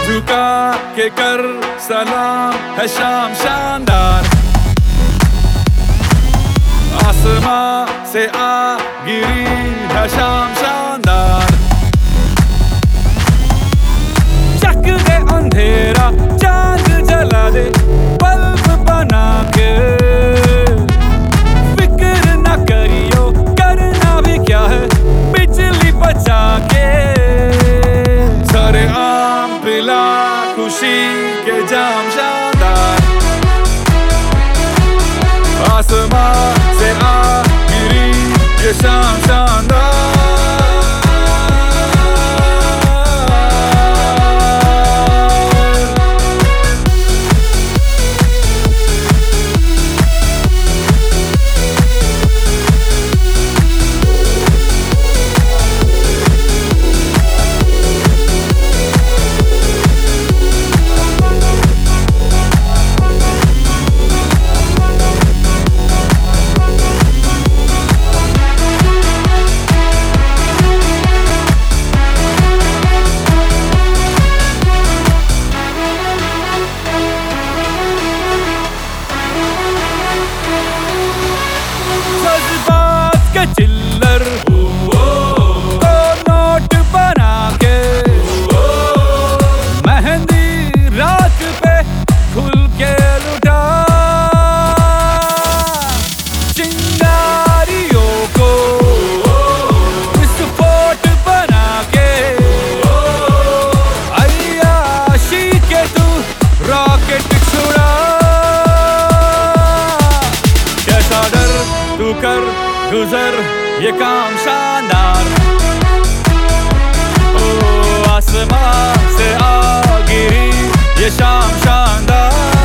झुका के कर सलाम है शाम शानदार। आसमां से आ गिरी है शाम शानदार। चक दे अंधेरा चांद जला दे बल्ब बना के। फिक्र न करियो करना भी क्या है बिजली बचा के। सारे आम पिला खुशी के जाम शानदार। आसमां से आ गिरी ये शाम शानदार। चिल्लर तो नोट बना के। मेहंदी रात पे खुल के लुटा। चिंगारियों को विस्फोट बना के। अय्याशी के तू रॉकेट छुड़ा। कैसा डर तू कर गुजर ये काम शानदार। ओ आसमां से आ गिरी ये शाम शानदार।